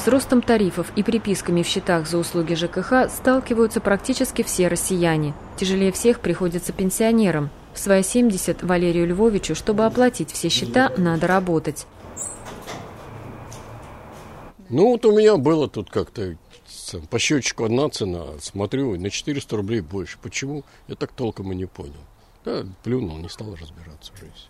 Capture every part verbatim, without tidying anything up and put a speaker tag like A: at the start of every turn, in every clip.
A: С ростом тарифов и приписками в счетах за услуги ЖКХ сталкиваются практически все россияне. Тяжелее всех приходится пенсионерам. В свои семьдесят Валерию Львовичу, чтобы оплатить все счета, надо работать.
B: Ну вот у меня было тут как-то по счетчику одна цена, смотрю, на четыреста рублей больше. Почему? Я так толком и не понял. Да, плюнул, не стал разбираться в жизни.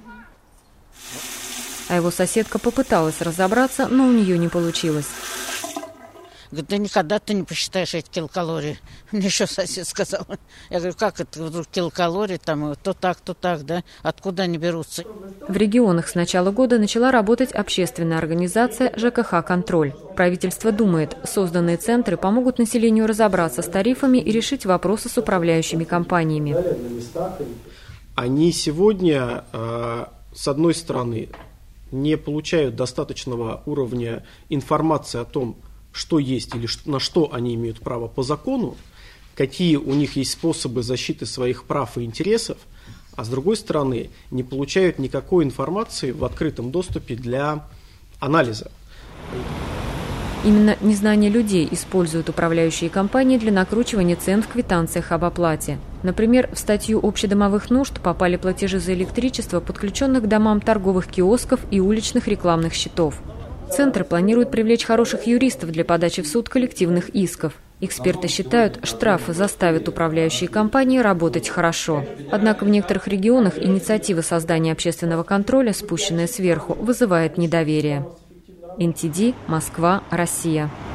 A: А его соседка попыталась разобраться, но у нее не получилось.
C: Говорит, да никогда ты не посчитаешь эти килокалории. Мне еще сосед сказал. Я говорю, как это вдруг килокалории, там, то так, то так, да? Откуда они берутся?
A: В регионах с начала года начала работать общественная организация ЖКХ «Контроль». Правительство думает, созданные центры помогут населению разобраться с тарифами и решить вопросы с управляющими компаниями.
D: Они сегодня, с одной стороны, не получают достаточного уровня информации о том, что есть или на что они имеют право по закону, какие у них есть способы защиты своих прав и интересов, а с другой стороны не получают никакой информации в открытом доступе для анализа.
A: Именно незнание людей используют управляющие компании для накручивания цен в квитанциях об оплате. Например, в статью общедомовых нужд попали платежи за электричество, подключенных к домам торговых киосков и уличных рекламных счетов. Центр планирует привлечь хороших юристов для подачи в суд коллективных исков. Эксперты считают, штрафы заставят управляющие компании работать хорошо. Однако в некоторых регионах инициатива создания общественного контроля, спущенная сверху, вызывает недоверие. эн тэ дэ, Москва, Россия.